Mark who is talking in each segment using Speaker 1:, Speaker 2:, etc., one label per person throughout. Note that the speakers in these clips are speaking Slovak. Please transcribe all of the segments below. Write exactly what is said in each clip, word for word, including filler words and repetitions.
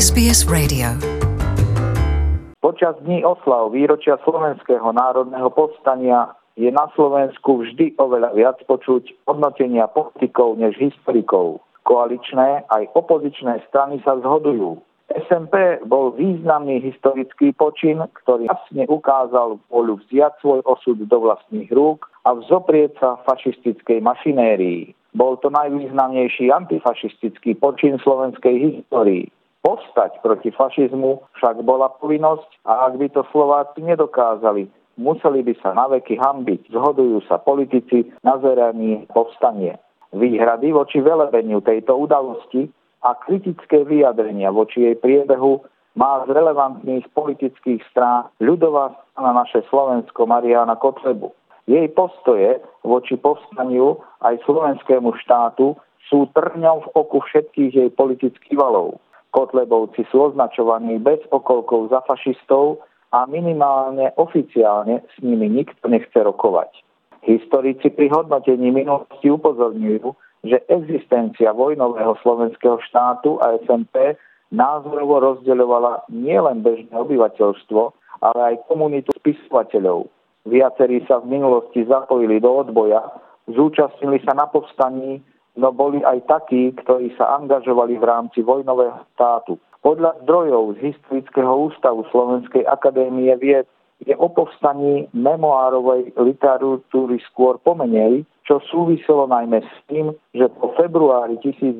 Speaker 1: es bé es Radio.
Speaker 2: Počas dní oslav výročia Slovenského národného povstania je na Slovensku vždy oveľa viac počuť hodnotenia politikov než historikov. Koaličné aj opozičné strany sa zhodujú. es en pé bol významný historický počin, ktorý jasne ukázal vôľu vziať svoj osud do vlastných rúk a vzoprieť sa fašistickej mašinérii. Bol to najvýznamnejší antifašistický počin slovenskej histórii. Povstať proti fašizmu však bola povinnosť a ak by to Slováci nedokázali, museli by sa naveky hanbiť. Zhodujú sa politici na zveranie povstanie. Výhrady voči velebeniu tejto udalosti a kritické vyjadrenia voči jej priebehu má z relevantných politických strán ľudová strana Naše Slovensko Mariána Kotlebu. Jej postoje voči povstaniu aj slovenskému štátu sú trňom v oku všetkých jej politických valov. Kotlebovci sú označovaní bez okolkov za fašistov a minimálne oficiálne s nimi nikto nechce rokovať. Historici pri hodnotení minulosti upozorňujú, že existencia vojnového slovenského štátu a es en pé názorovo rozdeľovala nielen bežné obyvateľstvo, ale aj komunitu spisovateľov. Viacerí sa v minulosti zapojili do odboja, zúčastnili sa na povstaní, no boli aj takí, ktorí sa angažovali v rámci vojnového štátu. Podľa zdrojov z Historického ústavu Slovenskej akadémie vied je o povstaní memoárovej literatúry skôr pomenej, čo súviselo najmä s tým, že po februári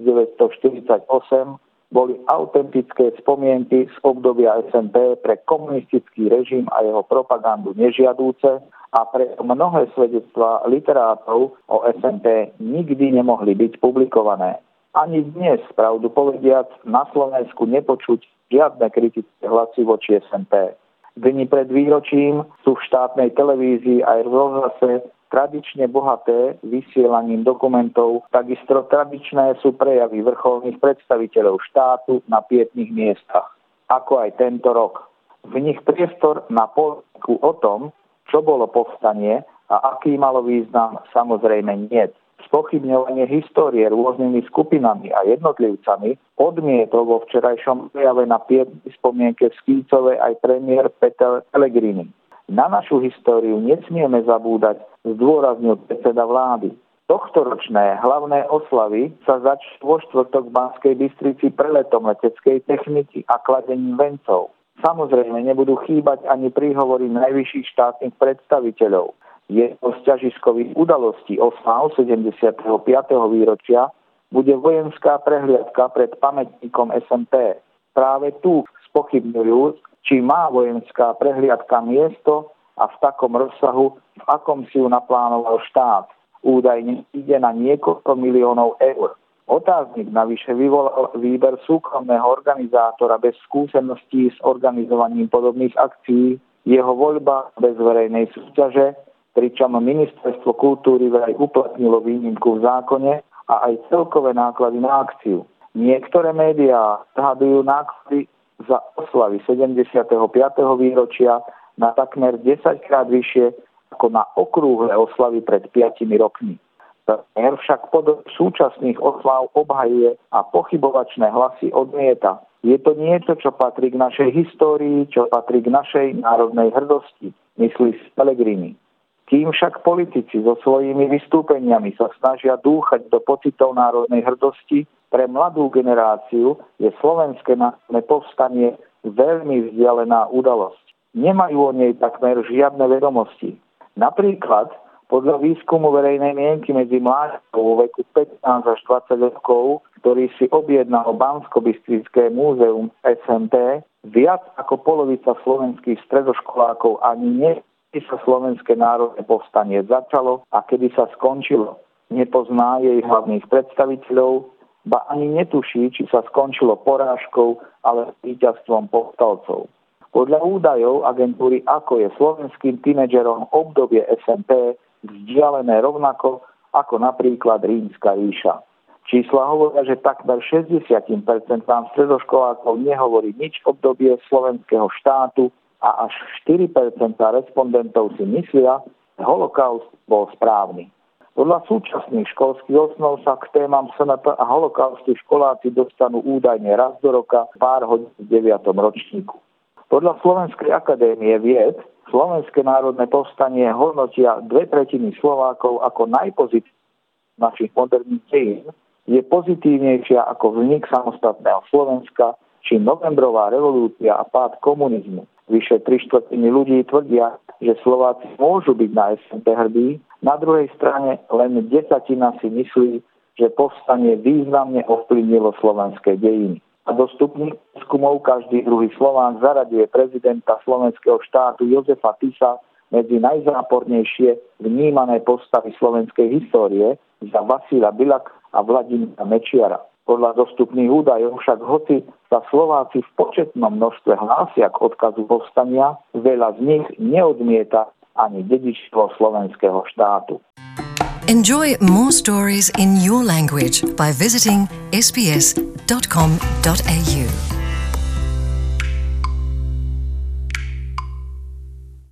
Speaker 2: devätnásťstoštyridsaťosem boli autentické spomienky z obdobia es en pé pre komunistický režim a jeho propagandu nežiadúce a preto mnohé svedectvá literátov o es en pé nikdy nemohli byť publikované. Ani dnes, pravdu povediac, na Slovensku nepočuť žiadne kritické hlasy voči es en pé. Dni pred výročím sú v štátnej televízii aj v rozhlase tradične bohaté vysielaním dokumentov, takisto tradičné sú prejavy vrcholných predstaviteľov štátu na pietných miestach, ako aj tento rok. V nich priestor na politiku o tom, čo bolo povstanie a aký malo význam, samozrejme niet. Spochybňovanie histórie rôznymi skupinami a jednotlivcami odmietol vo včerajšom prejave na pietnej spomienke v Skýcove aj premiér Peter Pellegrini. Na našu históriu nesmieme zabúdať, zdôraznil predseda vlády. Tohtoročné hlavné oslavy sa začnú vo štvrtok v Banskej Bystrici preletom leteckej techniky a kladením vencov. Samozrejme nebudú chýbať ani príhovory najvyšších štátnych predstaviteľov. Jednou z ťažiskových udalostí oslav sedemdesiateho piateho výročia bude vojenská prehliadka pred pamätníkom es en pé. Práve tu spochybňujú, či má vojenská prehliadka miesto a v takom rozsahu, v akom si ju naplánoval štát. Údajne ide na niekoľko miliónov eur. Otáznik navyše vyvolal výber súkromného organizátora bez skúseností s organizovaním podobných akcií, jeho voľba bez verejnej súťaže, pričom Ministerstvo kultúry vraj uplatnilo výnimku v zákone a aj celkové náklady na akciu. Niektoré médiá odhadujú náklady za oslavy sedemdesiateho piateho výročia na takmer desaťkrát vyššie ako na okrúhle oslavy pred piatimi rokmi. Premiér však podob súčasných oslav obhajuje a pochybovačné hlasy odmieta. Je to niečo, čo patrí k našej histórii, čo patrí k našej národnej hrdosti, myslí Pellegrini. Kým však politici so svojimi vystúpeniami sa snažia dúchať do pocitov národnej hrdosti, pre mladú generáciu je slovenské národné povstanie veľmi vzdialená udalosť. Nemajú o nej takmer žiadne vedomosti. Napríklad, podľa výskumu verejnej mienky medzi mládežou vo veku pätnásť až dvadsať rokov, ktorý si objednalo Banskobystrické múzeum es en pé, viac ako polovica slovenských stredoškolákov ani nevie, kedy sa slovenské národné povstanie začalo a kedy sa skončilo. Nepozná jej hlavných predstaviteľov, ba ani netuší, či sa skončilo porážkou, ale víťazstvom povstalcov. Podľa údajov agentúry Ako je slovenským tínedžerom obdobie es en pé vzdialené rovnako ako napríklad Rímska ríša. Čísla hovoria, že takmer šesťdesiat percent stredoškolákov nehovorí nič obdobie slovenského štátu a až štyri percentá respondentov si myslia, že holokaust bol správny. Podľa súčasných školských osnov sa k témam es en pé a holokaustu školáci dostanú údajne raz do roka pár hodín v deviatom ročníku. Podľa Slovenskej akadémie vied Slovenské národné povstanie hodnotia dve tretiny Slovákov ako najpozitívnejšie našich moderných dejín, je pozitívnejšia ako vznik samostatného Slovenska či novembrová revolúcia a pád komunizmu. Vyše tri štvrtiny ľudí tvrdia, že Slováci môžu byť na es en pé hrdí, na druhej strane len desatina si myslí, že povstanie významne ovplyvnilo slovenské dejiny. A dostupných výskumov každý druhý Slován zaraďuje prezidenta slovenského štátu Jozefa Tisa medzi najzápornejšie vnímané postavy slovenskej histórie za Vasila Bilaka a Vladimíra Mečiara. Podľa dostupných údajov však hoci sa Slováci v početnom množstve hlásia k odkazu povstania, veľa z nich neodmieta ani dedičstvo slovenského štátu.
Speaker 1: Enjoy more stories in your language by visiting s b s dot com dot a u.